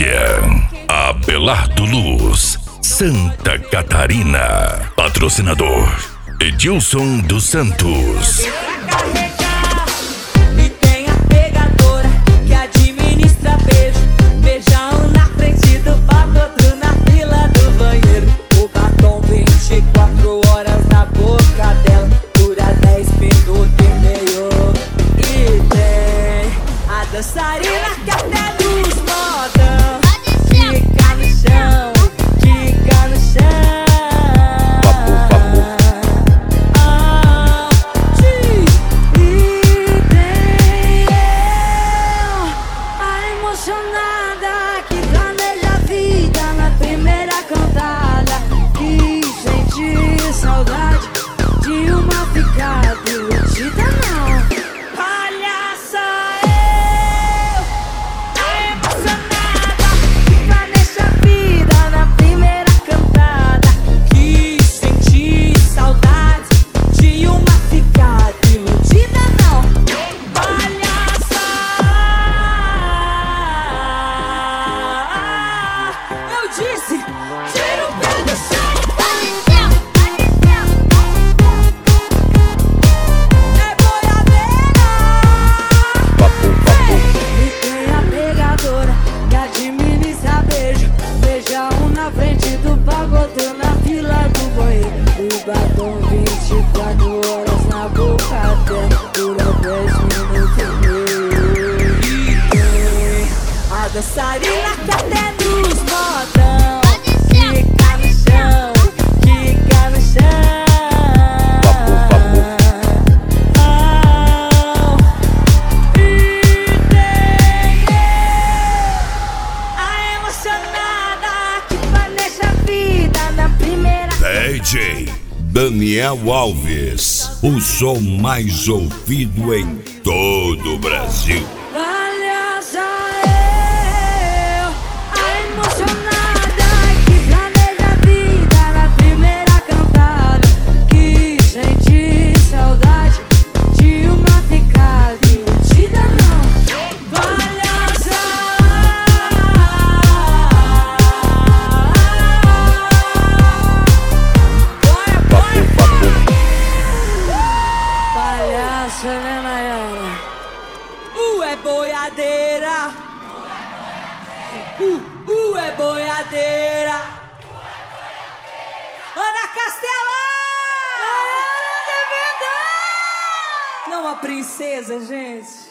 Christian Abelardo Luz, Santa Catarina. Patrocinador Edilson dos Santos. E tem a pegadora que administra beijo. Beijão na frente do pagodro, na fila do banheiro. O batom 24 horas na boca dela, dura 10 minutos e meio. E tem a dançarina que até nos modão fica no chão, fica no chão. Emocionada, que planeja a vida na primeira cantada, que sente saudade de uma ficada iludida, não. Palhaça eu, a emocionada, que planeja a vida na primeira cantada, que sente saudade de uma ficada iludida, não. Palhaça, eu disse, tira o pé do chão. É boiadeira. E tem a pegadora que administra beijo. Beijão na frente do pagodão, na fila do banheiro. O batom 24 horas na boca dela, dura 10 minutos e meio. E tem a dançarina que até nos modão fica no chão, fica no chão. E tem a emocionada que planeja a vida na primeira. DJ Daniel Alves, o som mais ouvido em todo o Brasil. Palhaça eu, a emocionada que planeja a vida na primeira cantada, que sente saudade de uma ficada iludida, não. Palhaça, palhaça, né, Nayara? É boiadeira. É boiadeira. Ana Castela! Não, a princesa, gente.